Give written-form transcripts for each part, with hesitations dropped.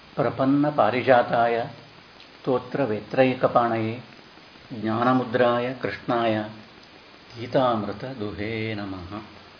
ಪ್ರಪನ್ನ ಪಾರಿಜಾತಾಯ ಸ್ತೋತ್ರ ವೇತ್ರೈಕಪಾಣಯೇ ಜ್ಞಾನಮುದ್ರಾಯ ಕೃಷ್ಣಾಯ ಗೀತಾಮೃತ ದುಹೇ ನಮಃ.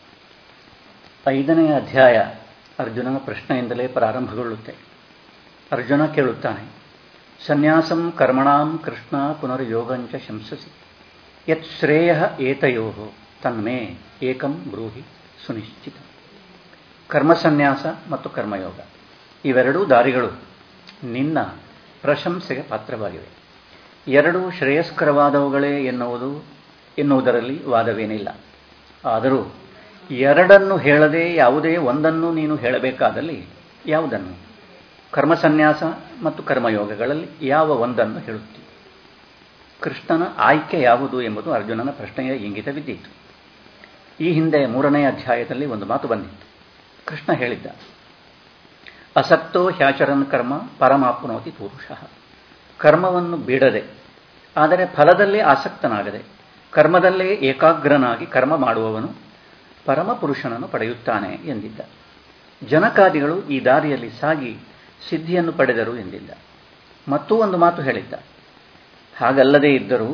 5ನೇ ಅಧ್ಯಾಯ ಅರ್ಜುನನ ಪ್ರಶ್ನೆಯಿಂದಲೇ ಪ್ರಾರಂಭಗೊಳ್ಳುತ್ತೆ. ಅರ್ಜುನ ಕೇಳುತ್ತಾನೆ, ಸನ್ಯಾಸಂ ಕರ್ಮಣಾಂ ಕೃಷ್ಣ ಪುನರ್ಯೋಗಂಚ ಶಂಸಸಿ ಯತ್ ಶ್ರೇಯ ಏತಯೋ ತನ್ಮೇ ಏಕಂ ಬ್ರೂಹಿ ಸುನಿಶ್ಚಿತ. ಕರ್ಮಸನ್ಯಾಸ ಮತ್ತು ಕರ್ಮಯೋಗ ಇವೆರಡೂ ದಾರಿಗಳು ನಿನ್ನ ಪ್ರಶಂಸೆಗೆ ಪಾತ್ರವಾಗಿವೆ. ಎರಡೂ ಶ್ರೇಯಸ್ಕರವಾದವುಗಳೇ ಎನ್ನುವುದರಲ್ಲಿ ವಾದವೇನಿಲ್ಲ. ಆದರೂ ಎರಡನ್ನು ಹೇಳದೆ ಯಾವುದೇ ಒಂದನ್ನು ನೀನು ಹೇಳಬೇಕಾದಲ್ಲಿ ಯಾವುದನ್ನು? ಕರ್ಮಸನ್ಯಾಸ ಮತ್ತು ಕರ್ಮಯೋಗಗಳಲ್ಲಿ ಯಾವ ಒಂದನ್ನು ಹೇಳುತ್ತಿ? ಕೃಷ್ಣನ ಆಯ್ಕೆ ಯಾವುದು ಎಂಬುದು ಅರ್ಜುನನ ಪ್ರಶ್ನೆಯ ಇಂಗಿತವಿದ್ದಿತ್ತು. ಈ ಹಿಂದೆ 3ನೇ ಅಧ್ಯಾಯದಲ್ಲಿ ಒಂದು ಮಾತು ಬಂದಿತ್ತು. ಕೃಷ್ಣ ಹೇಳಿದ್ದ, ಅಸಕ್ತೋ ಹ್ಯಾಚರನ್ ಕರ್ಮ ಪರಮಾಪ್ನೋತಿ ಪುರುಷಃ. ಕರ್ಮವನ್ನು ಬಿಡದೆ, ಆದರೆ ಫಲದಲ್ಲೇ ಆಸಕ್ತನಾಗದೆ ಕರ್ಮದಲ್ಲೇ ಏಕಾಗ್ರನಾಗಿ ಕರ್ಮ ಮಾಡುವವನು ಪರಮಪುರುಷನನ್ನು ಪಡೆಯುತ್ತಾನೆ ಎಂದಿದ್ದ. ಜನಕಾದಿಗಳು ಈ ದಾರಿಯಲ್ಲಿ ಸಾಗಿ ಸಿದ್ಧಿಯನ್ನು ಪಡೆದರು ಎಂದಿದ್ದ. ಮತ್ತೂ ಒಂದು ಮಾತು ಹೇಳಿದ್ದ, ಹಾಗಲ್ಲದೇ ಇದ್ದರೂ,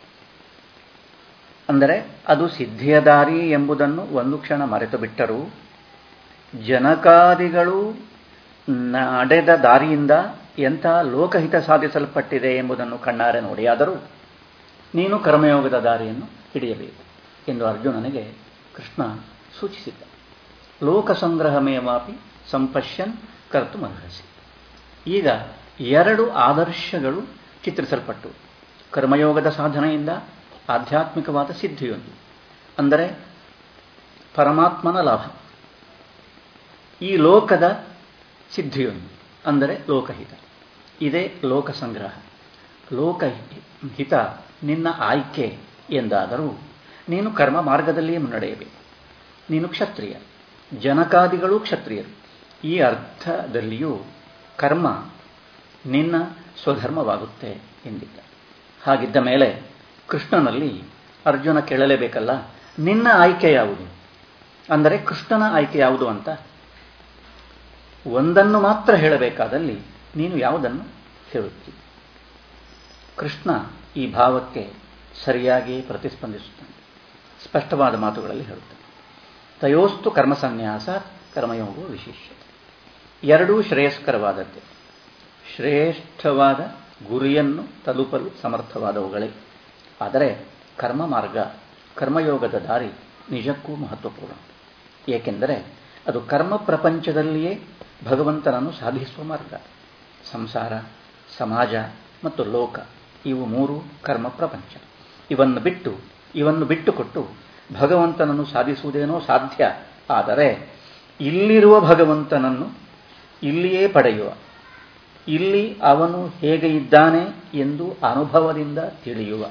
ಅಂದರೆ ಅದು ಸಿದ್ಧಿಯ ದಾರಿ ಎಂಬುದನ್ನು ಒಂದು ಕ್ಷಣ ಮರೆತು ಬಿಟ್ಟರು, ಜನಕಾದಿಗಳು ನಡೆದ ದಾರಿಯಿಂದ ಎಂಥ ಲೋಕಹಿತ ಸಾಧಿಸಲ್ಪಟ್ಟಿದೆ ಎಂಬುದನ್ನು ಕಣ್ಣಾರೆ ನೋಡಿಯಾದರೂ ನೀನು ಕರ್ಮಯೋಗದ ದಾರಿಯನ್ನು ಹಿಡಿಯಬೇಕು ಎಂದು ಅರ್ಜುನನಿಗೆ ಕೃಷ್ಣ ಸೂಚಿಸಿದ್ದ. ಲೋಕಸಂಗ್ರಹಮೇವಾಪಿ ಸಂಪಶ್ಯನ್ ಕರ್ತುಮರ್ಹಸಿ. ಈಗ 2 ಆದರ್ಶಗಳು ಚಿತ್ರಿಸಲ್ಪಟ್ಟು, ಕರ್ಮಯೋಗದ ಸಾಧನೆಯಿಂದ ಆಧ್ಯಾತ್ಮಿಕವಾದ ಸಿದ್ಧಿಯೊಂದು, ಅಂದರೆ ಪರಮಾತ್ಮನ ಲಾಭ. ಈ ಲೋಕದ ಸಿದ್ಧಿಯೊಂದು, ಅಂದರೆ ಲೋಕಹಿತ. ಇದೇ ಲೋಕಸಂಗ್ರಹ. ಲೋಕಹಿತ ನಿನ್ನ ಆಯ್ಕೆ ಎಂದಾದರೂ ನೀನು ಕರ್ಮ ಮಾರ್ಗದಲ್ಲಿಯೇ ಮುನ್ನಡೆಯಬೇಕು. ನೀನು ಕ್ಷತ್ರಿಯ, ಜನಕಾದಿಗಳೂ ಕ್ಷತ್ರಿಯರು. ಈ ಅರ್ಥದಲ್ಲಿಯೂ ಕರ್ಮ ನಿನ್ನ ಸ್ವಧರ್ಮವಾಗುತ್ತೆ ಎಂದಿದ್ದ. ಹಾಗಿದ್ದ ಮೇಲೆ ಕೃಷ್ಣನಲ್ಲಿ ಅರ್ಜುನ ಕೇಳಲೇಬೇಕಲ್ಲ, ನಿನ್ನ ಆಯ್ಕೆ ಯಾವುದು? ಅಂದರೆ ಕೃಷ್ಣನ ಆಯ್ಕೆ ಯಾವುದು ಅಂತ. ಒಂದನ್ನು ಮಾತ್ರ ಹೇಳಬೇಕಾದಲ್ಲಿ ನೀನು ಯಾವುದನ್ನು ಹೇಳುತ್ತಿ? ಕೃಷ್ಣ ಈ ಭಾವಕ್ಕೆ ಸರಿಯಾಗಿ ಪ್ರತಿಸ್ಪಂದಿಸುತ್ತಾನೆ. ಸ್ಪಷ್ಟವಾದ ಮಾತುಗಳಲ್ಲಿ ಹೇಳುತ್ತಾನೆ, ತಯೋಸ್ತು ಕರ್ಮಸನ್ಯಾಸ ಕರ್ಮಯೋಗೋ ವಿಶಿಷ್ಯತೆ. ಎರಡೂ ಶ್ರೇಯಸ್ಕರವಾದದ್ದೇ, ಶ್ರೇಷ್ಠವಾದ ಗುರಿಯನ್ನು ತಲುಪಲು ಸಮರ್ಥವಾದವುಗಳೇ. ಆದರೆ ಕರ್ಮ ಮಾರ್ಗ, ಕರ್ಮಯೋಗದ ದಾರಿ ನಿಜಕ್ಕೂ ಮಹತ್ವಪೂರ್ಣ. ಏಕೆಂದರೆ ಅದು ಕರ್ಮ ಪ್ರಪಂಚದಲ್ಲಿಯೇ ಭಗವಂತನನ್ನು ಸಾಧಿಸುವ ಮಾರ್ಗ. ಸಂಸಾರ, ಸಮಾಜ ಮತ್ತು ಲೋಕ ಇವು 3 ಕರ್ಮ ಪ್ರಪಂಚ. ಇವನ್ನು ಬಿಟ್ಟುಕೊಟ್ಟು ಭಗವಂತನನ್ನು ಸಾಧಿಸುವುದೇನೋ ಸಾಧ್ಯ. ಆದರೆ ಇಲ್ಲಿರುವ ಭಗವಂತನನ್ನು ಇಲ್ಲಿಯೇ ಪಡೆಯುವ, ಇಲ್ಲಿ ಅವನು ಹೇಗೆ ಇದ್ದಾನೆ ಎಂದು ಅನುಭವದಿಂದ ತಿಳಿಯುವ,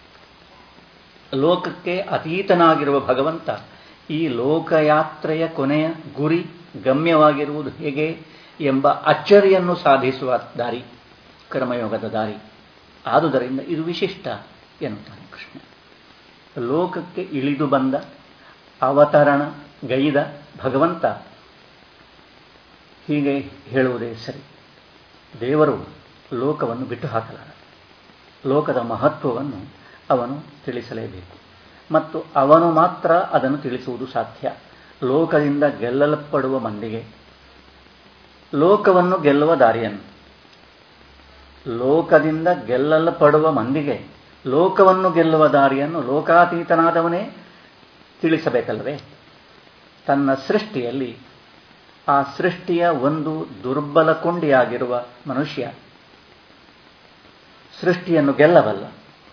ಲೋಕಕ್ಕೆ ಅತೀತನಾಗಿರುವ ಭಗವಂತ ಈ ಲೋಕಯಾತ್ರೆಯ ಕೊನೆಯ ಗುರಿ ಗಮ್ಯವಾಗಿರುವುದು ಹೇಗೆ ಎಂಬ ಅಚ್ಚರಿಯನ್ನು ಸಾಧಿಸುವ ದಾರಿ ಕರ್ಮಯೋಗದ ದಾರಿ. ಆದುದರಿಂದ ಇದು ವಿಶಿಷ್ಟ ಎನ್ನುತ್ತಾನೆ ಕೃಷ್ಣ. ಲೋಕಕ್ಕೆ ಇಳಿದು ಬಂದ, ಅವತರಣ ಗೈದ ಭಗವಂತ ಹೀಗೆ ಹೇಳುವುದೇ ಸರಿ. ದೇವರು ಲೋಕವನ್ನು ಬಿಟ್ಟು ಹಾಕಲಾರ. ಲೋಕದ ಮಹತ್ವವನ್ನು ಅವನು ತಿಳಿಸಲೇಬೇಕು ಮತ್ತು ಅವನು ಮಾತ್ರ ಅದನ್ನು ತಿಳಿಸುವುದು ಸಾಧ್ಯ. ಲೋಕದಿಂದ ಗೆಲ್ಲಲ್ಪಡುವ ಮಂದಿಗೆ ಲೋಕವನ್ನು ಗೆಲ್ಲುವ ದಾರಿಯನ್ನು, ಲೋಕದಿಂದ ಗೆಲ್ಲಲ್ಪಡುವ ಮಂದಿಗೆ ಲೋಕವನ್ನು ಗೆಲ್ಲುವ ದಾರಿಯನ್ನು ಲೋಕಾತೀತನಾದವನೇ ತಿಳಿಸಬೇಕಲ್ಲವೇ? ತನ್ನ ಸೃಷ್ಟಿಯಲ್ಲಿ ಆ ಸೃಷ್ಟಿಯ ಒಂದು ದುರ್ಬಲ ಕೊಂಡಿಯಾಗಿರುವ ಮನುಷ್ಯ ಸೃಷ್ಟಿಯನ್ನು ಗೆಲ್ಲಬಲ್ಲ.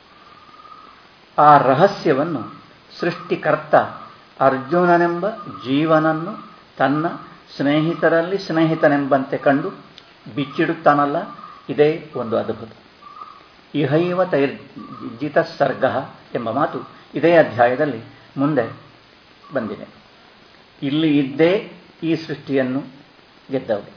ಆ ರಹಸ್ಯವನ್ನು ಸೃಷ್ಟಿಕರ್ತ ಅರ್ಜುನನೆಂಬ ಜೀವನನ್ನು ತನ್ನ ಸ್ನೇಹಿತರಲ್ಲಿ ಸ್ನೇಹಿತನೆಂಬಂತೆ ಕಂಡು ಬಿಚ್ಚಿಡುತ್ತಾನಲ್ಲ, ಇದೇ ಒಂದು ಅದ್ಭುತ. ಇಹೈವ ತೈರ್ಜಿತ ಸರ್ಗ ಎಂಬ ಮಾತು ಇದೇ ಅಧ್ಯಾಯದಲ್ಲಿ ಮುಂದೆ ಬಂದಿದೆ. ಇಲ್ಲಿ ಇದ್ದೇ ಈ ಸೃಷ್ಟಿಯನ್ನು ಗೆದ್ದವರು.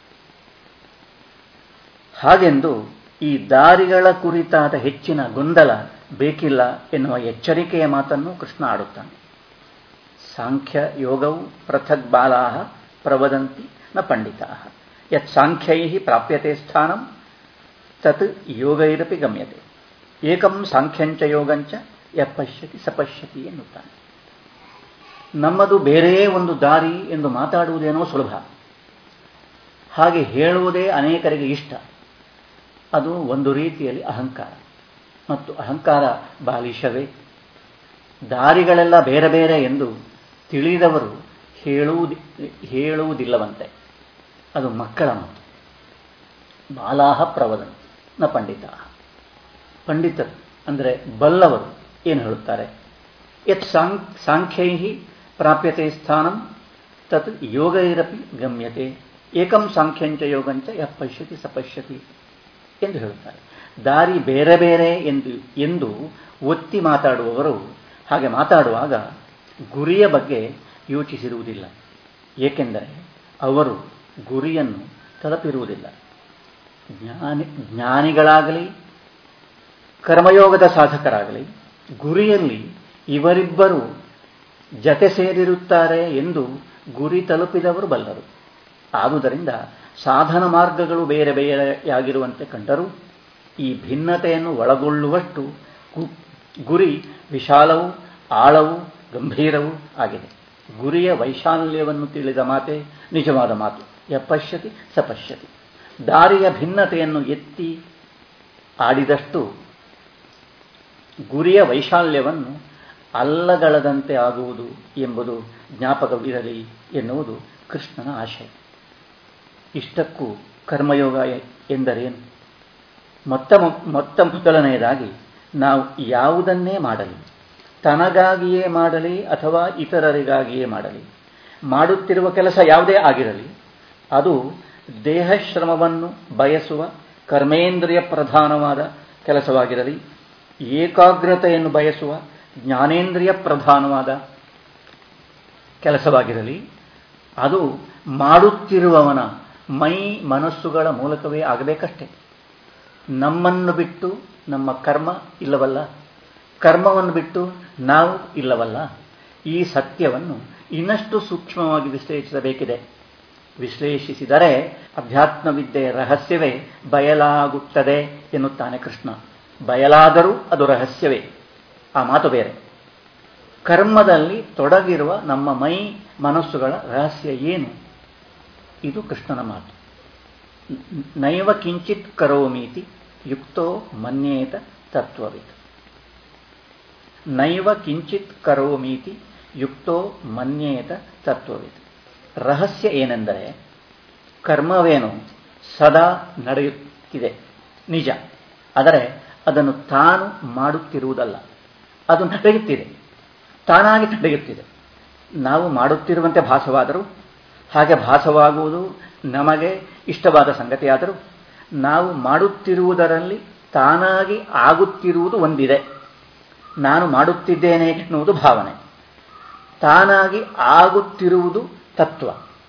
ಹಾಗೆಂದು ಈ ದಾರಿಗಳ ಕುರಿತಾದ ಹೆಚ್ಚಿನ ಗೊಂದಲ ಬೇಕಿಲ್ಲ ಎನ್ನುವ ಎಚ್ಚರಿಕೆಯ ಮಾತನ್ನು ಕೃಷ್ಣ ಆಡುತ್ತಾನೆ. ಸಾಂಖ್ಯ ಯೋಗವು ಪೃಥಕ್ ಬಾಲಾಹ ಪ್ರವದಂತಿ ನ ಪಂಡಿತಾಹ. ಯತ್ ಸಾಂಖ್ಯೈಃ ಪ್ರಾಪ್ಯತೆ ಸ್ಥಾನಂ ತತ್ ಯೋಗೈರಪಿ ಗಮ್ಯತೆ. ಏಕಂ ಸಾಂಖ್ಯಂಚ ಯೋಗಂಚ ಯ ಪಶ್ಯತಿ ಸಪಶ್ಯತಿ ಎನ್ನುತ್ತಾನೆ. ನಮ್ಮದು ಬೇರೆ ಒಂದು ದಾರಿ ಎಂದು ಮಾತಾಡುವುದೇನೋ ಸುಲಭ, ಹಾಗೆ ಹೇಳುವುದೇ ಅನೇಕರಿಗೆ ಇಷ್ಟ. ಅದು ಒಂದು ರೀತಿಯಲ್ಲಿ ಅಹಂಕಾರ, ಮತ್ತು ಅಹಂಕಾರ ಬಾಲಿಶವೇ. ದಾರಿಗಳೆಲ್ಲ ಬೇರೆ ಬೇರೆ ಎಂದು ತಿಳಿದವರು ಹೇಳುವುದಿಲ್ಲವಂತೆ. ಅದು ಮಕ್ಕಳ ಮಾತು. ಬಾಲಾಹ ಪ್ರವದನ್ ನ ಪಂಡಿತ. ಪಂಡಿತರು ಅಂದರೆ ಬಲ್ಲವರು ಏನು ಹೇಳುತ್ತಾರೆ? ಯತ್ ಸಾಂಖ್ಯೈಃ ಪ್ರಾಪ್ಯತೆ ಸ್ಥಾನಂ ತತ್ ಯೋಗೈರಪಿ ಗಮ್ಯತೆ. ಏಕಂ ಸಾಂಖ್ಯಂಚ ಯೋಗಂಚ ಯ ಪಶ್ಯತಿ ಸಪಶ್ಯತಿ ಎಂದು ಹೇಳುತ್ತಾರೆ. ದಾರಿ ಬೇರೆ ಬೇರೆ ಎಂದು ಒತ್ತಿ ಮಾತಾಡುವವರು ಹಾಗೆ ಮಾತಾಡುವಾಗ ಗುರಿಯ ಬಗ್ಗೆ ಯೋಚಿಸಿರುವುದಿಲ್ಲ. ಏಕೆಂದರೆ ಅವರು ಗುರಿಯನ್ನು ತಲುಪಿರುವುದಿಲ್ಲ. ಜ್ಞಾನಿಗಳಾಗಲಿ ಕರ್ಮಯೋಗದ ಸಾಧಕರಾಗಲಿ ಗುರಿಯಲ್ಲಿ ಇವರಿಬ್ಬರು ಜತೆ ಸೇರಿರುತ್ತಾರೆ ಎಂದು ಗುರಿ ತಲುಪಿದವರು ಬಲ್ಲರು. ಆದುದರಿಂದ ಸಾಧನ ಮಾರ್ಗಗಳು ಬೇರೆ ಬೇರೆಯಾಗಿರುವಂತೆ ಕಂಡರೂ ಈ ಭಿನ್ನತೆಯನ್ನು ಒಳಗೊಳ್ಳುವಷ್ಟು ಗುರಿ ವಿಶಾಲವೂ ಆಳವೂ ಗಂಭೀರವೂ ಆಗಿದೆ. ಗುರಿಯ ವೈಶಾಲ್ಯವನ್ನು ತಿಳಿದ ಮಾತೆ ನಿಜವಾದ ಮಾತು. ಯ ಪಶ್ಯತಿ ಸಪಶ್ಯತಿ. ದಾರಿಯ ಭಿನ್ನತೆಯನ್ನು ಎತ್ತಿ ಆಡಿದಷ್ಟು ಗುರಿಯ ವೈಶಾಲ್ಯವನ್ನು ಅಲ್ಲಗಳದಂತೆ ಆಗುವುದು ಎಂಬುದು ಜ್ಞಾಪಕವಿರಲಿ ಎನ್ನುವುದು ಕೃಷ್ಣನ ಆಶಯ. ಇಷ್ಟಕ್ಕೂ ಕರ್ಮಯೋಗ ಎಂದರೇನು? ಮೊತ್ತ ಮೊದಲನೆಯದಾಗಿ ನಾವು ಯಾವುದನ್ನೇ ಮಾಡಲಿ, ತನಗಾಗಿಯೇ ಮಾಡಲಿ ಅಥವಾ ಇತರರಿಗಾಗಿಯೇ ಮಾಡಲಿ, ಮಾಡುತ್ತಿರುವ ಕೆಲಸ ಯಾವುದೇ ಆಗಿರಲಿ, ಅದು ದೇಹಶ್ರಮವನ್ನು ಬಯಸುವ ಕರ್ಮೇಂದ್ರಿಯ ಪ್ರಧಾನವಾದ ಕೆಲಸವಾಗಿರಲಿ, ಏಕಾಗ್ರತೆಯನ್ನು ಬಯಸುವ ಜ್ಞಾನೇಂದ್ರಿಯ ಪ್ರಧಾನವಾದ ಕೆಲಸವಾಗಿರಲಿ, ಅದು ಮಾಡುತ್ತಿರುವವನ ಮೈ ಮನಸ್ಸುಗಳ ಮೂಲಕವೇ ಆಗಬೇಕಷ್ಟೆ. ನಮ್ಮನ್ನು ಬಿಟ್ಟು ನಮ್ಮ ಕರ್ಮ ಇಲ್ಲವಲ್ಲ, ಕರ್ಮವನ್ನು ಬಿಟ್ಟು ನಾವು ಇಲ್ಲವಲ್ಲ. ಈ ಸತ್ಯವನ್ನು ಇನ್ನಷ್ಟು ಸೂಕ್ಷ್ಮವಾಗಿ ವಿಶ್ಲೇಷಿಸಬೇಕಿದೆ. ವಿಶ್ಲೇಷಿಸಿದರೆ ಅಧ್ಯಾತ್ಮವಿದ್ಯೆಯ ರಹಸ್ಯವೇ ಬಯಲಾಗುತ್ತದೆ ಎನ್ನುತ್ತಾನೆ ಕೃಷ್ಣ. ಬಯಲಾದರೂ ಅದು ರಹಸ್ಯವೇ, ಆ ಮಾತು ಬೇರೆ. ಕರ್ಮದಲ್ಲಿ ತೊಡಗಿರುವ ನಮ್ಮ ಮೈ ಮನಸ್ಸುಗಳ ರಹಸ್ಯ ಏನು? ಇದು ಕೃಷ್ಣನ ಮಾತು. ನೈವ ಕಿಂಚಿತ್ ಕರೋಮೀತಿ ಯುಕ್ತೋ ಮನ್ಯೇತ ತತ್ವವಿತ್. ನೈವ ಕಿಂಚಿತ್ ಕರೋಮೀತಿ ಯುಕ್ತೋ ಮನ್ಯೇತ ತತ್ವವಿತ್. ರಹಸ್ಯ ಏನೆಂದರೆ ಕರ್ಮವೇನು ಸದಾ ನಡೆಯುತ್ತಿದೆ ನಿಜ, ಆದರೆ ಅದನ್ನು ತಾನು ಮಾಡುತ್ತಿರುವುದಲ್ಲ. ಅದು ನಡೆಯುತ್ತಿದೆ, ತಾನಾಗಿ ನಡೆಯುತ್ತಿದೆ. ನಾವು ಮಾಡುತ್ತಿರುವಂತೆ ಭಾಸವಾದರೂ, ಹಾಗೆ ಭಾಸವಾಗುವುದು ನಮಗೆ ಇಷ್ಟವಾದ ಸಂಗತಿಯಾದರೂ, ನಾವು ಮಾಡುತ್ತಿರುವುದರಲ್ಲಿ ತಾನಾಗಿ ಆಗುತ್ತಿರುವುದು ಒಂದಿದೆ. ನಾನು ಮಾಡುತ್ತಿದ್ದೇನೆ ಎನ್ನುವುದು ಭಾವನೆ, ತಾನಾಗಿ ಆಗುತ್ತಿರುವುದು ತತ್ವ.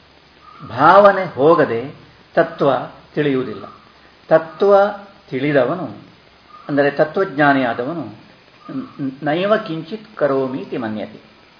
ಭಾವನೆ ಹೋಗದೆ ತತ್ವ ತಿಳಿಯುವುದಿಲ್ಲ. ತತ್ವ ತಿಳಿದವನು ಅಂದರೆ ತತ್ವಜ್ಞಾನಿಯಾದವನು ನೈವ ಕಿಂಚಿತ್ ಕರೋಮೀತಿ ಮನ್ಯತೆ.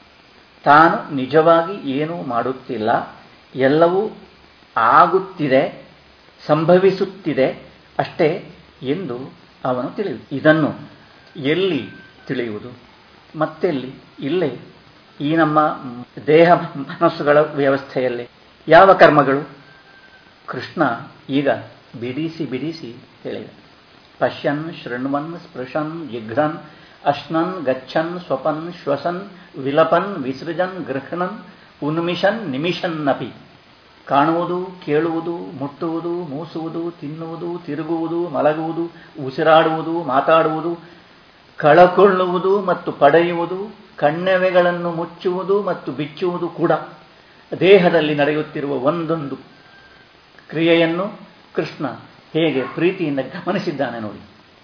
ತಾನು ನಿಜವಾಗಿ ಏನೂ ಮಾಡುತ್ತಿಲ್ಲ, ಎಲ್ಲವೂ ಆಗುತ್ತಿದೆ, ಸಂಭವಿಸುತ್ತಿದೆ ಅಷ್ಟೇ ಎಂದು ಅವನು ತಿಳಿಯುವುದು. ಇದನ್ನು ಎಲ್ಲಿ ತಿಳಿಯುವುದು? ಮತ್ತೆಲ್ಲಿ? ಇಲ್ಲೇ ಈ ನಮ್ಮ ದೇಹ ಮನಸ್ಸುಗಳ ವ್ಯವಸ್ಥೆಯಲ್ಲಿ. ಯಾವ ಕರ್ಮಗಳು? ಕೃಷ್ಣ ಈಗ ಬಿಡಿಸಿ ಬಿಡಿಸಿ ಹೇಳಿದ. ಪಶ್ಯನ್ ಶೃಣ್ವನ್ ಸ್ಪೃಶನ್ ಜಿಘ್ರನ್ ಅಶ್ನನ್ ಗಚ್ಚನ್ ಸ್ವಪನ್ ಶ್ವಸನ್ ವಿಲಪನ್ ವಿಸೃಜನ್ ಗೃಹಣನ್ ಉನ್ಮಿಷನ್ ನಿಮಿಷನ್ನಪಿ. ಕಾಣುವುದು, ಕೇಳುವುದು, ಮುಟ್ಟುವುದು, ಮೂಸುವುದು, ತಿನ್ನುವುದು, ತಿರುಗುವುದು, ಮಲಗುವುದು, ಉಸಿರಾಡುವುದು, ಮಾತಾಡುವುದು, ಕಳಕೊಳ್ಳುವುದು ಮತ್ತು ಪಡೆಯುವುದು, ಕಣ್ಣೆವೆಗಳನ್ನು ಮುಚ್ಚುವುದು ಮತ್ತು ಬಿಚ್ಚುವುದು ಕೂಡ ದೇಹದಲ್ಲಿ ನಡೆಯುತ್ತಿರುವ ಒಂದೊಂದು ಕ್ರಿಯೆಯನ್ನು ಕೃಷ್ಣ ಹೇಗೆ ಪ್ರೀತಿಯಿಂದ ಗಮನಿಸಿದ್ದಾನೆ ನೋಡಿ.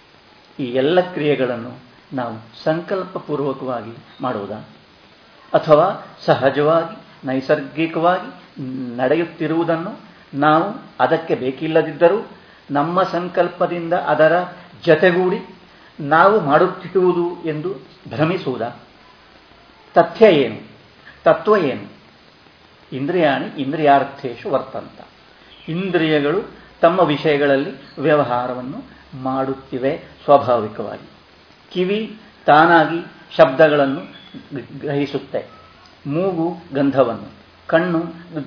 ಈ ಎಲ್ಲ ಕ್ರಿಯೆಗಳನ್ನು ನಾವು ಸಂಕಲ್ಪಪೂರ್ವಕವಾಗಿ ಮಾಡುವುದಾ ಅಥವಾ ಸಹಜವಾಗಿ ನೈಸರ್ಗಿಕವಾಗಿ ನಡೆಯುತ್ತಿರುವುದನ್ನು ನಾವು ಅದಕ್ಕೆ ಬೇಕಿಲ್ಲದಿದ್ದರೂ ನಮ್ಮ ಸಂಕಲ್ಪದಿಂದ ಅದರ ಜತೆಗೂಡಿ ನಾವು ಮಾಡುತ್ತಿರುವುದು ಎಂದು ಭ್ರಮಿಸುವುದಾ? ತಥ್ಯ ಏನು? ತತ್ವ ಏನು? ಇಂದ್ರಿಯಾಣಿ ಇಂದ್ರಿಯಾರ್ಥೇಶು ವರ್ತಂತ. ಇಂದ್ರಿಯಗಳು ತಮ್ಮ ವಿಷಯಗಳಲ್ಲಿ ವ್ಯವಹಾರವನ್ನು ಮಾಡುತ್ತಿವೆ ಸ್ವಾಭಾವಿಕವಾಗಿ. ಕಿವಿ ತಾನಾಗಿ ಶಬ್ದಗಳನ್ನು ಗ್ರಹಿಸುತ್ತೆ, ಮೂಗು ಗಂಧವನ್ನು, ಕಣ್ಣು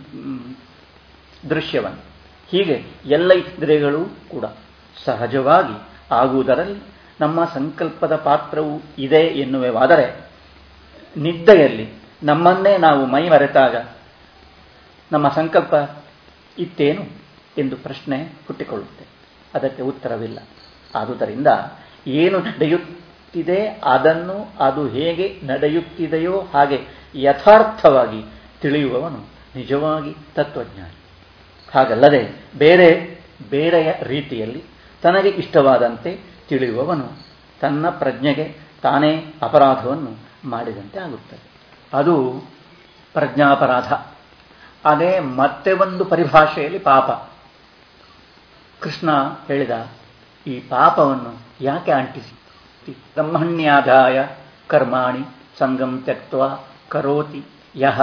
ದೃಶ್ಯವನ್ನು. ಹೀಗೆ ಎಲ್ಲ ಇಂದ್ರಿಯಗಳು ಕೂಡ ಸಹಜವಾಗಿ ಆಗುವುದರಲ್ಲಿ ನಮ್ಮ ಸಂಕಲ್ಪದ ಪಾತ್ರವೂ ಇದೆ ಎನ್ನುವಾದರೆ, ನಿದ್ದೆಯಲ್ಲಿ ನಮ್ಮನ್ನೇ ನಾವು ಮೈ ಮರೆತಾಗ ನಮ್ಮ ಸಂಕಲ್ಪ ಇತ್ತೇನು ಎಂದು ಪ್ರಶ್ನೆ ಹುಟ್ಟಿಕೊಳ್ಳುತ್ತೆ. ಅದಕ್ಕೆ ಉತ್ತರವಿಲ್ಲ. ಆದುದರಿಂದ ಏನು ನಡೆಯುತ್ತಿದೆ ಅದನ್ನು ಅದು ಹೇಗೆ ನಡೆಯುತ್ತಿದೆಯೋ ಹಾಗೆ ಯಥಾರ್ಥವಾಗಿ ತಿಳಿಯುವವನು ನಿಜವಾಗಿ ತತ್ವಜ್ಞಾನಿ. ಹಾಗಲ್ಲದೆ ಬೇರೆಯ ರೀತಿಯಲ್ಲಿ ತನಗೆ ಇಷ್ಟವಾದಂತೆ ತಿಳಿಯುವವನು ತನ್ನ ಪ್ರಜ್ಞೆಗೆ ತಾನೇ ಅಪರಾಧವನ್ನು ಮಾಡಿದಂತೆ ಆಗುತ್ತದೆ. ಅದು ಪ್ರಜ್ಞಾಪರಾಧ. ಅದೇ ಮತ್ತೆ ಒಂದು ಪರಿಭಾಷೆಯಲ್ಲಿ ಪಾಪ. ಕೃಷ್ಣ ಹೇಳಿದ ಈ ಪಾಪವನ್ನು ಯಾಕೆ ಅಂಟಿಸಿ? ಬ್ರಹ್ಮಣ್ಯಾಧಾಯ ಕರ್ಮಾಣಿ ಸಂಗಂ ತ್ಯಕ್ತ್ವಾ ಕರೋತಿ ಯಹ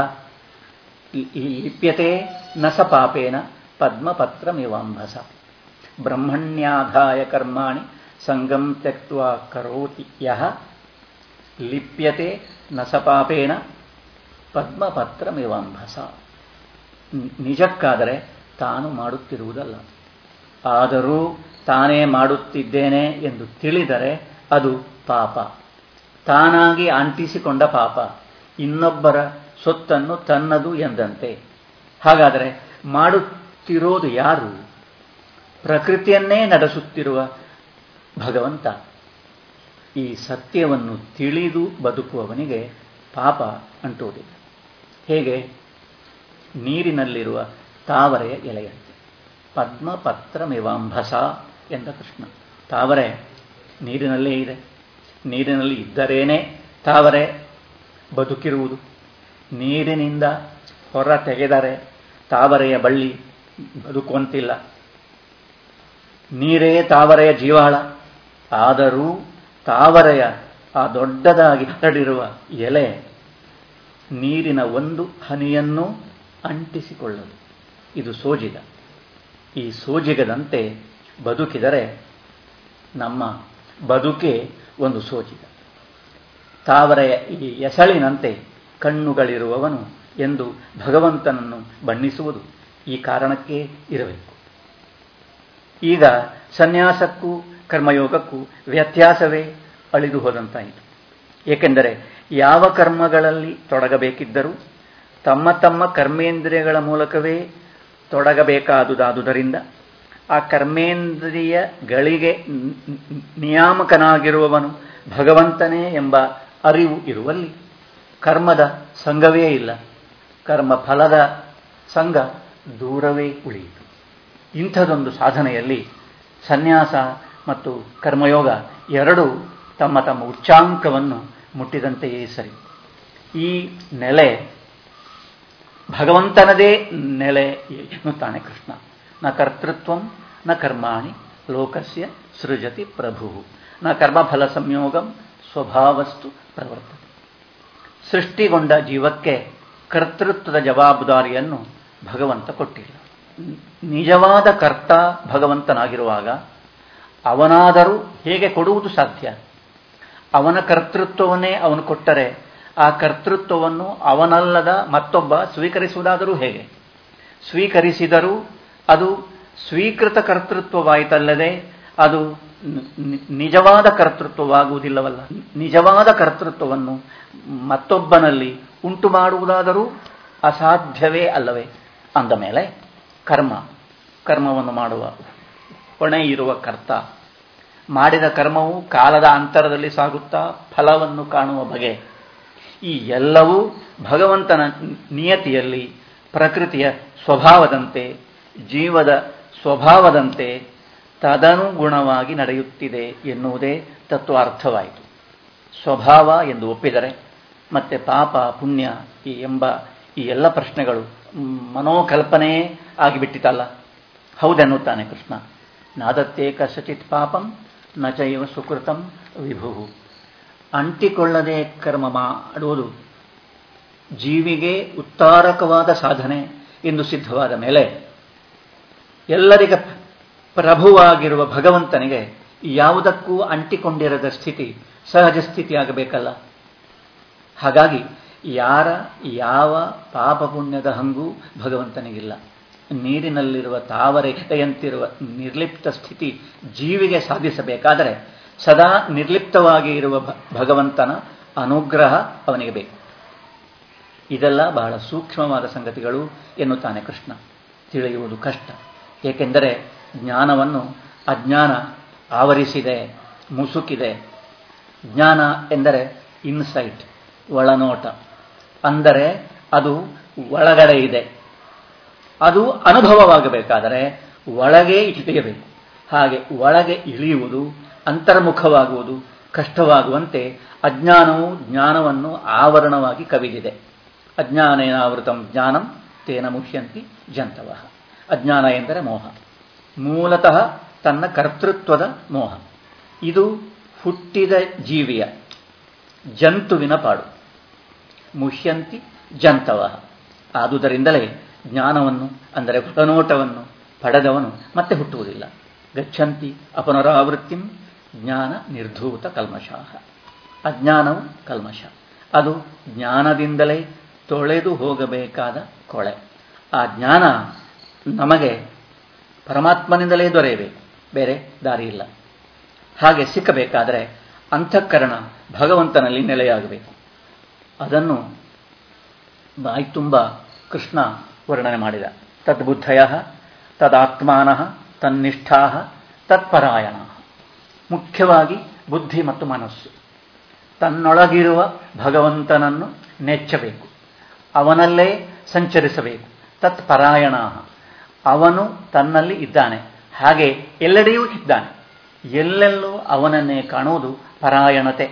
ಲಿಪ್ಯತೆ ನ ಸ ಪಾಪೇನ ಪದ್ಮಪತ್ರಮಿವಾಂಭಸ. ಬ್ರಹ್ಮಣ್ಯಾಧಾಯ ಕರ್ಮಾಣಿ ಸಂಗಂ ತ್ಯಕ್ತ್ವಾ ಕರೋತಿ ಯಹ ಲಿಪ್ಯತೆ ನ ಸ ಪಾಪೇನ ಪದ್ಮಪತ್ರಮಿವಾಂಭಸ. ನಿಜಕ್ಕಾದರೆ ತಾನು ಮಾಡುತ್ತಿರುವುದಲ್ಲ, ಆದರೂ ತಾನೇ ಮಾಡುತ್ತಿದ್ದೇನೆ ಎಂದು ತಿಳಿದರೆ ಅದು ಪಾಪ. ತಾನಾಗಿ ಅಂಟಿಸಿಕೊಂಡ ಪಾಪ, ಇನ್ನೊಬ್ಬರ ಸೊತ್ತನ್ನು ತನ್ನದು ಎಂದಂತೆ. ಹಾಗಾದರೆ ಮಾಡುತ್ತಿರೋದು ಯಾರು? ಪ್ರಕೃತಿಯನ್ನೇ ನಡೆಸುತ್ತಿರುವ ಭಗವಂತ. ಈ ಸತ್ಯವನ್ನು ತಿಳಿದು ಬದುಕುವವನಿಗೆ ಪಾಪ ಅಂಟುವುದಿಲ್ಲ. ಹೇಗೆ? ನೀರಿನಲ್ಲಿರುವ ತಾವರೆಯ ಎಲೆಯಂತೆ. ಪದ್ಮಪತ್ರಮಿವಾಂಭಸ ಎಂದ ಕೃಷ್ಣ. ತಾವರೆ ನೀರಿನಲ್ಲೇ ಇದೆ. ನೀರಿನಲ್ಲಿ ಇದ್ದರೇನೆ ತಾವರೆ ಬದುಕಿರುವುದು. ನೀರಿನಿಂದ ಹೊರ ತೆಗೆದರೆ ತಾವರೆಯ ಬಳ್ಳಿ ಬದುಕುವಂತಿಲ್ಲ. ನೀರೇ ತಾವರೆಯ ಜೀವಾಳ. ಆದರೂ ತಾವರೆಯ ಆ ದೊಡ್ಡದಾಗಿ ಹರಡಿರುವ ಎಲೆ ನೀರಿನ ಒಂದು ಹನಿಯನ್ನೂ ಅಂಟಿಸಿಕೊಳ್ಳದು. ಇದು ಸೋಜಿಗ. ಈ ಸೋಜಿಗದಂತೆ ಬದುಕಿದರೆ ನಮ್ಮ ಬದುಕೇ ಒಂದು ಸೋಜಿಗ. ತಾವರೆಯ ಈ ಎಸಳಿನಂತೆ ಕಣ್ಣುಗಳಿರುವವನು ಎಂದು ಭಗವಂತನನ್ನು ಬಣ್ಣಿಸುವುದು ಈ ಕಾರಣಕ್ಕೆ ಇರಬೇಕು. ಈಗ ಸನ್ಯಾಸಕ್ಕೂ ಕರ್ಮಯೋಗಕ್ಕೂ ವ್ಯತ್ಯಾಸವೇ ಅಳಿದು ಹೋದಂತಾಯಿತು. ಏಕೆಂದರೆ ಯಾವ ಕರ್ಮಗಳಲ್ಲಿ ತೊಡಗಬೇಕಿದ್ದರೂ ತಮ್ಮ ತಮ್ಮ ಕರ್ಮೇಂದ್ರಿಯಗಳ ಮೂಲಕವೇ ತೊಡಗಬೇಕಾದುದಾದುದರಿಂದ ಆ ಕರ್ಮೇಂದ್ರಿಯಗಳಿಗೆ ನಿಯಾಮಕನಾಗಿರುವವನು ಭಗವಂತನೇ ಎಂಬ ಅರಿವು ಇರುವಲ್ಲಿ ಕರ್ಮದ ಸಂಘವೇ ಇಲ್ಲ. ಕರ್ಮ ಫಲದ ಸಂಘ ದೂರವೇ ಉಳಿಯಿತು. ಇಂಥದೊಂದು ಸಾಧನೆಯಲ್ಲಿ ಸನ್ಯಾಸ ಮತ್ತು ಕರ್ಮಯೋಗ ಎರಡೂ ತಮ್ಮ ತಮ್ಮ ಉಚ್ಚಾಂಕವನ್ನು ಮುಟ್ಟಿದಂತೆಯೇ ಸರಿ. ಈ ನೆಲೆ ಭಗವಂತನದೇ ನೆಲೆ ಎನ್ನುತ್ತಾನೆ ಕೃಷ್ಣ. ನ ಕರ್ತೃತ್ವಂ ನ ಕರ್ಮಾಣಿ ಲೋಕಸ್ಯ ಸೃಜತಿ ಪ್ರಭು ನ ಕರ್ಮಫಲ ಸಂಯೋಗಂ ಸ್ವಭಾವಸ್ತು ಪ್ರವರ್ತತೆ. ಸೃಷ್ಟಿಗೊಂಡ ಜೀವಕ್ಕೆ ಕರ್ತೃತ್ವದ ಜವಾಬ್ದಾರಿಯನ್ನು ಭಗವಂತ ಕೊಟ್ಟಿಲ್ಲ. ನಿಜವಾದ ಕರ್ತ ಭಗವಂತನಾಗಿರುವಾಗ ಅವನಾದರೂ ಹೇಗೆ ಕೊಡುವುದು ಸಾಧ್ಯ? ಅವನ ಕರ್ತೃತ್ವವನ್ನೇ ಅವನು ಕೊಟ್ಟರೆ ಆ ಕರ್ತೃತ್ವವನ್ನು ಅವನಲ್ಲದ ಮತ್ತೊಬ್ಬ ಸ್ವೀಕರಿಸುವುದಾದರೂ ಹೇಗೆ? ಸ್ವೀಕರಿಸಿದರೂ ಅದು ಸ್ವೀಕೃತ ಕರ್ತೃತ್ವವಾಯಿತಲ್ಲದೆ ಅದು ನಿಜವಾದ ಕರ್ತೃತ್ವವಾಗುವುದಿಲ್ಲವಲ್ಲ. ನಿಜವಾದ ಕರ್ತೃತ್ವವನ್ನು ಮತ್ತೊಬ್ಬನಲ್ಲಿ ಉಂಟು ಮಾಡುವುದಾದರೂ ಅಸಾಧ್ಯವೇ ಅಲ್ಲವೇ? ಅಂದ ಮೇಲೆ ಕರ್ಮವನ್ನು ಮಾಡುವ ಹೊಣೆ ಇರುವ ಕರ್ತ, ಮಾಡಿದ ಕರ್ಮವು ಕಾಲದ ಅಂತರದಲ್ಲಿ ಸಾಗುತ್ತಾ ಫಲವನ್ನು ಕಾಣುವ ಬಗೆ, ಈ ಎಲ್ಲವೂ ಭಗವಂತನ ನಿಯತಿಯಲ್ಲಿ ಪ್ರಕೃತಿಯ ಸ್ವಭಾವದಂತೆ, ಜೀವದ ಸ್ವಭಾವದಂತೆ ತದನುಗುಣವಾಗಿ ನಡೆಯುತ್ತಿದೆ ಎನ್ನುವುದೇ ತತ್ವಾರ್ಥವಾಯಿತು. ಸ್ವಭಾವ ಎಂದು ಒಪ್ಪಿದರೆ ಮತ್ತೆ ಪಾಪ ಪುಣ್ಯ ಎಂಬ ಈ ಎಲ್ಲ ಪ್ರಶ್ನೆಗಳು ಮನೋಕಲ್ಪನೆಯೇ ಆಗಿಬಿಟ್ಟಿತಲ್ಲ. ಹೌದೆನ್ನುತ್ತಾನೆ ಕೃಷ್ಣ. ನಾದತ್ತೇ ಕಸಚಿತ್ ಪಾಪಂ ನ ಚೈವ ಸುಕೃತಂ ವಿಭು. ಅಂಟಿಕೊಳ್ಳದೆ ಕರ್ಮ ಮಾಡುವುದು ಜೀವಿಗೆ ಉತ್ತಾರಕವಾದ ಸಾಧನೆ ಎಂದು ಸಿದ್ಧವಾದ ಮೇಲೆ ಎಲ್ಲರಿಗ ಪ್ರಭುವಾಗಿರುವ ಭಗವಂತನಿಗೆ ಯಾವುದಕ್ಕೂ ಅಂಟಿಕೊಂಡಿರದ ಸ್ಥಿತಿ ಸಹಜ ಸ್ಥಿತಿಯಾಗಬೇಕಲ್ಲ. ಹಾಗಾಗಿ ಯಾರ ಯಾವ ಪಾಪ ಪುಣ್ಯದ ಹಂಗೂ ಭಗವಂತನಿಗಿಲ್ಲ. ನೀರಿನಲ್ಲಿರುವ ತಾವರೆಯಂತಿರುವ ನಿರ್ಲಿಪ್ತ ಸ್ಥಿತಿ ಜೀವಿಗೆ ಸಾಧಿಸಬೇಕಾದರೆ ಸದಾ ನಿರ್ಲಿಪ್ತವಾಗಿ ಇರುವ ಭಗವಂತನ ಅನುಗ್ರಹ ಅವನಿಗೆ ಬೇಕು. ಇದೆಲ್ಲ ಬಹಳ ಸೂಕ್ಷ್ಮವಾದ ಸಂಗತಿಗಳು ಎನ್ನುತ್ತಾನೆ ಕೃಷ್ಣ. ತಿಳಿಯುವುದು ಕಷ್ಟ. ಏಕೆಂದರೆ ಜ್ಞಾನವನ್ನು ಅಜ್ಞಾನ ಆವರಿಸಿದೆ, ಮುಸುಕಿದೆ. ಜ್ಞಾನ ಎಂದರೆ ಇನ್ಸೈಟ್, ಒಳನೋಟ. ಅಂದರೆ ಅದು ಒಳಗಡೆ ಇದೆ. ಅದು ಅನುಭವವಾಗಬೇಕಾದರೆ ಒಳಗೆ ಇಳಿಯಬೇಕು. ಹಾಗೆ ಒಳಗೆ ಇಳಿಯುವುದು, ಅಂತರ್ಮುಖವಾಗುವುದು ಕಷ್ಟವಾಗುವಂತೆ ಅಜ್ಞಾನವು ಜ್ಞಾನವನ್ನು ಆವರಣವಾಗಿ ಕವಿದಿದೆ. ಅಜ್ಞಾನೇನಾವೃತಂ ಜ್ಞಾನಂ ತೇನ ಮುಹ್ಯಂತಿ ಜಂತವಃ. ಅಜ್ಞಾನ ಎಂದರೆ ಮೋಹ, ಮೂಲತಃ ತನ್ನ ಕರ್ತೃತ್ವದ ಮೋಹ. ಇದು ಹುಟ್ಟಿದ ಜೀವಿಯ, ಜಂತುವಿನ ಪಾಡು. ಮುಹ್ಯಂತಿ ಜಂತವಃ. ಆದುದರಿಂದಲೇ ಜ್ಞಾನವನ್ನು ಅಂದರೆ ಒಳನೋಟವನ್ನು ಪಡೆದವನು ಮತ್ತೆ ಹುಟ್ಟುವುದಿಲ್ಲ. ಗಚ್ಚಂತಿ ಅಪುನರಾವೃತ್ತಿಂ ಜ್ಞಾನ ನಿರ್ಧೂತ ಕಲ್ಮಷಾಃ. ಅಜ್ಞಾನವು ಕಲ್ಮಷ. ಅದು ಜ್ಞಾನದಿಂದಲೇ ತೊಳೆದು ಹೋಗಬೇಕಾದ ಕೊಳೆ. ಆ ಜ್ಞಾನ ನಮಗೆ ಪರಮಾತ್ಮನಿಂದಲೇ ದೊರೆಯಬೇಕು, ಬೇರೆ ದಾರಿ ಇಲ್ಲ. ಹಾಗೆ ಸಿಕ್ಕಬೇಕಾದರೆ ಅಂತಃಕರಣ ಭಗವಂತನಲ್ಲಿ ನೆಲೆಯಾಗಬೇಕು. ಅದನ್ನು ಬಾಯಿ ತುಂಬ ಕೃಷ್ಣ ವರ್ಣನೆ ಮಾಡಿದ. ತದ್ಬುದ್ಧಯ ತದಾತ್ಮಾನಃ ತನ್ನಿಷ್ಠಾ ತತ್ಪರಾಯಣ. ಮುಖ್ಯವಾಗಿ ಬುದ್ಧಿ ಮತ್ತು ಮನಸ್ಸು ತನ್ನೊಳಗಿರುವ ಭಗವಂತನನ್ನು ನೆಚ್ಚಬೇಕು, ಅವನಲ್ಲೇ ಸಂಚರಿಸಬೇಕು. ತತ್ಪರಾಯಣ. ಅವನು ತನ್ನಲ್ಲಿ ಇದ್ದಾನೆ, ಹಾಗೆ ಎಲ್ಲೆಡೆಯೂ ಇದ್ದಾನೆ. ಎಲ್ಲೆಲ್ಲೂ ಅವನನ್ನೇ ಕಾಣುವುದು ಪರಾಯಣತೆ.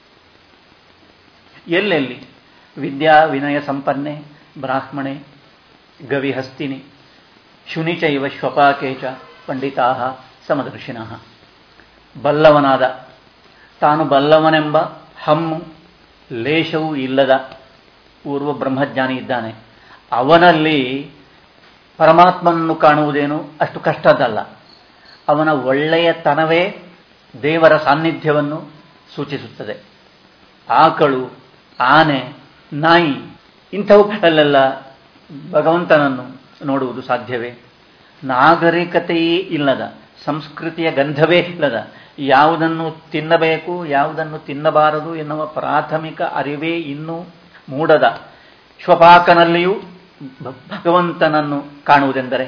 ಎಲ್ಲೆಲ್ಲಿ ವಿದ್ಯಾ ವಿನಯ ಸಂಪನ್ನೆ ಬ್ರಾಹ್ಮಣೆ ಗವಿಹಸ್ತಿನಿ ಶುನಿಚೈವ ಶ್ವಪಾಕೇಚ ಪಂಡಿತಾ ಸಮದರ್ಶಿನಃ. ಬಲ್ಲವನಾದ, ತಾನು ಬಲ್ಲವನೆಂಬ ಹಮ್ಮು ಲೇಷವೂ ಇಲ್ಲದ ಪೂರ್ವ ಬ್ರಹ್ಮಜ್ಞಾನಿ ಇದ್ದಾನೆ. ಅವನಲ್ಲಿ ಪರಮಾತ್ಮನನ್ನು ಕಾಣುವುದೇನು ಅಷ್ಟು ಕಷ್ಟದಲ್ಲ. ಅವನ ಒಳ್ಳೆಯತನವೇ ದೇವರ ಸಾನ್ನಿಧ್ಯವನ್ನು ಸೂಚಿಸುತ್ತದೆ. ಆಕಳು, ಆನೆ, ನಾಯಿ ಇಂಥವುಗಳಲ್ಲೆಲ್ಲ ಭಗವಂತನನ್ನು ನೋಡುವುದು ಸಾಧ್ಯವೇ? ನಾಗರಿಕತೆಯೇ ಇಲ್ಲದ, ಸಂಸ್ಕೃತಿಯ ಗಂಧವೇ ಇಲ್ಲದ, ಯಾವುದನ್ನು ತಿನ್ನಬೇಕು ಯಾವುದನ್ನು ತಿನ್ನಬಾರದು ಎನ್ನುವ ಪ್ರಾಥಮಿಕ ಅರಿವೇ ಇನ್ನೂ ಮೂಡದ ಶ್ವಪಾಕನಲ್ಲಿಯೂ ಭಗವಂತನನ್ನು ಕಾಣುವುದೆಂದರೆ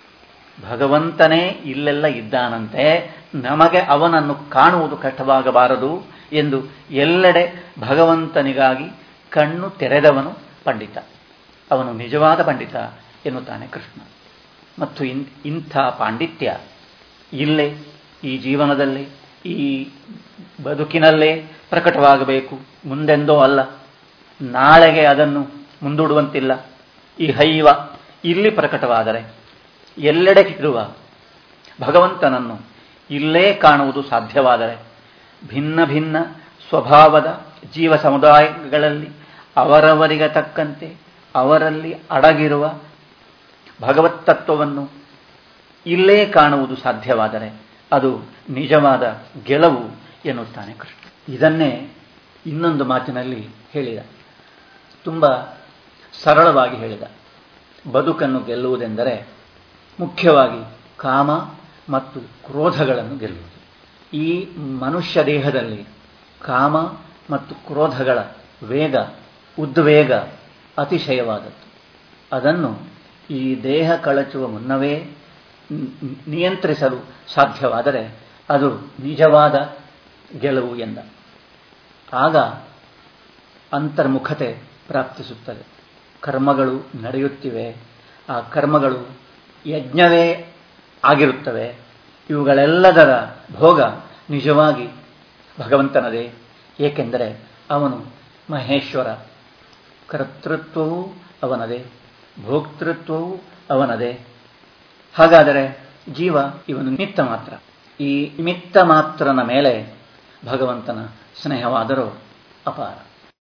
ಭಗವಂತನೇ ಇಲ್ಲೆಲ್ಲ ಇದ್ದಾನಂತೆ, ನಮಗೆ ಅವನನ್ನು ಕಾಣುವುದು ಕಷ್ಟವಾಗಬಾರದು ಎಂದು ಎಲ್ಲೆಡೆ ಭಗವಂತನಿಗಾಗಿ ಕಣ್ಣು ತೆರೆದವನು ಪಂಡಿತ. ಅವನು ನಿಜವಾದ ಪಂಡಿತ ಎನ್ನುತ್ತಾನೆ ಕೃಷ್ಣ. ಮತ್ತು ಇಂಥ ಪಾಂಡಿತ್ಯ ಇಲ್ಲೇ ಈ ಜೀವನದಲ್ಲಿ ಈ ಬದುಕಿನಲ್ಲೇ ಪ್ರಕಟವಾಗಬೇಕು, ಮುಂದೆಂದೋ ಅಲ್ಲ. ನಾಳೆಗೆ ಅದನ್ನು ಮುಂದೂಡುವಂತಿಲ್ಲ. ಈ ಹೈವ ಇಲ್ಲಿ ಪ್ರಕಟವಾದರೆ ಎಲ್ಲೆಡೆ ಇರುವ ಭಗವಂತನನ್ನು ಇಲ್ಲೇ ಕಾಣುವುದು ಸಾಧ್ಯವಾದರೆ ಭಿನ್ನ ಭಿನ್ನ ಸ್ವಭಾವದ ಜೀವ ಸಮುದಾಯಗಳಲ್ಲಿ ಅವರವರಿಗೆ ತಕ್ಕಂತೆ ಅವರಲ್ಲಿ ಅಡಗಿರುವ ಭಗವತ್ ತತ್ವವನ್ನು ಇಲ್ಲೇ ಕಾಣುವುದು ಸಾಧ್ಯವಾದರೆ ಅದು ನಿಜವಾದ ಗೆಲುವು ಎನ್ನುತ್ತಾನೆ ಕೃಷ್ಣ. ಇದನ್ನೇ ಇನ್ನೊಂದು ಮಾತಿನಲ್ಲಿ ಹೇಳಿದ, ತುಂಬ ಸರಳವಾಗಿ ಹೇಳಿದ. ಬದುಕನ್ನು ಗೆಲ್ಲುವುದೆಂದರೆ ಮುಖ್ಯವಾಗಿ ಕಾಮ ಮತ್ತು ಕ್ರೋಧಗಳನ್ನು ಗೆಲ್ಲುವುದು. ಈ ಮನುಷ್ಯ ದೇಹದಲ್ಲಿ ಕಾಮ ಮತ್ತು ಕ್ರೋಧಗಳ ವೇಗ, ಉದ್ವೇಗ ಅತಿಶಯವಾದದ್ದು. ಅದನ್ನು ಈ ದೇಹ ಕಳಚುವ ಮುನ್ನವೇ ನಿಯಂತ್ರಿಸಲು ಸಾಧ್ಯವಾದರೆ ಅದು ನಿಜವಾದ ಗೆಲುವು ಎಂದ. ಆಗ ಅಂತರ್ಮುಖತೆ ಪ್ರಾಪ್ತಿಸುತ್ತದೆ. ಕರ್ಮಗಳು ನಡೆಯುತ್ತಿವೆ, ಆ ಕರ್ಮಗಳು ಯಜ್ಞವೇ ಆಗಿರುತ್ತವೆ. ಇವುಗಳೆಲ್ಲದರ ಭೋಗ ನಿಜವಾಗಿ ಭಗವಂತನದೇ. ಏಕೆಂದರೆ ಅವನು ಮಹೇಶ್ವರ. ಕರ್ತೃತ್ವವೂ ಅವನದೇ, ಭೋಕ್ತೃತ್ವವೂ ಅವನದೇ. ಹಾಗಾದರೆ ಜೀವ ಇವನು ನಿಮಿತ್ತ ಮಾತ್ರ. ಈ ನಿಮಿತ್ತ ಮಾತ್ರನ ಮೇಲೆ ಭಗವಂತನ ಸ್ನೇಹವಾದರೂ ಅಪಾರ.